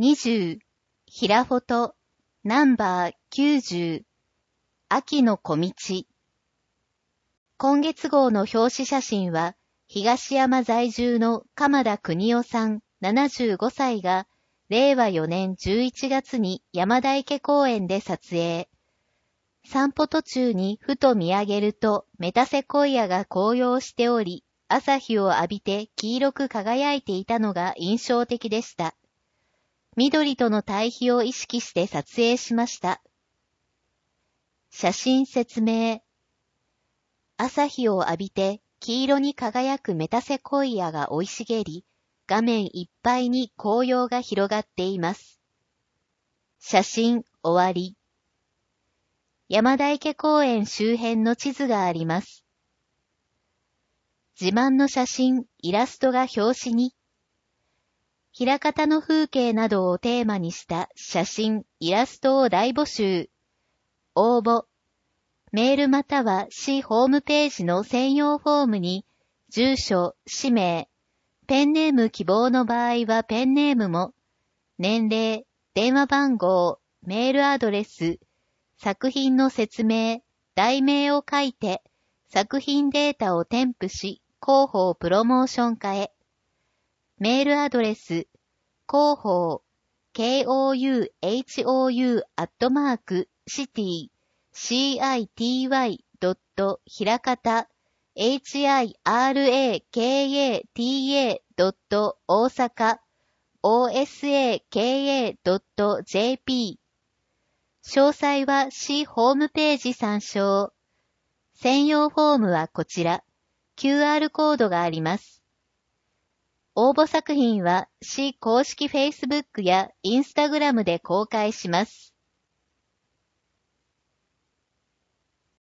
20、ひらフォト、ナンバー90、秋の小道。今月号の表紙写真は、東山在住の鎌田邦夫さん75歳が、令和4年11月に山田池公園で撮影。散歩途中にふと見上げるとメタセコイアが紅葉しており、朝日を浴びて黄色く輝いていたのが印象的でした。緑との対比を意識して撮影しました。写真説明。朝日を浴びて黄色に輝くメタセコイアが生い茂り、画面いっぱいに紅葉が広がっています。写真終わり。山田池公園周辺の地図があります。自慢の写真、イラストが表紙に。枚方の風景などをテーマにした写真、イラストを大募集。応募。メールまたは市ホームページの専用フォームに、住所、氏名、ペンネーム希望の場合はペンネームも、年齢、電話番号、メールアドレス、作品の説明、題名を書いて、作品データを添付し、広報プロモーション化へ。メールアドレス、広報、city、city.hirakata、osaka、osaka.jp。詳細は市ホームページ参照。専用フォームはこちら。QR コードがあります。応募作品は市公式 Facebook や Instagram で公開します。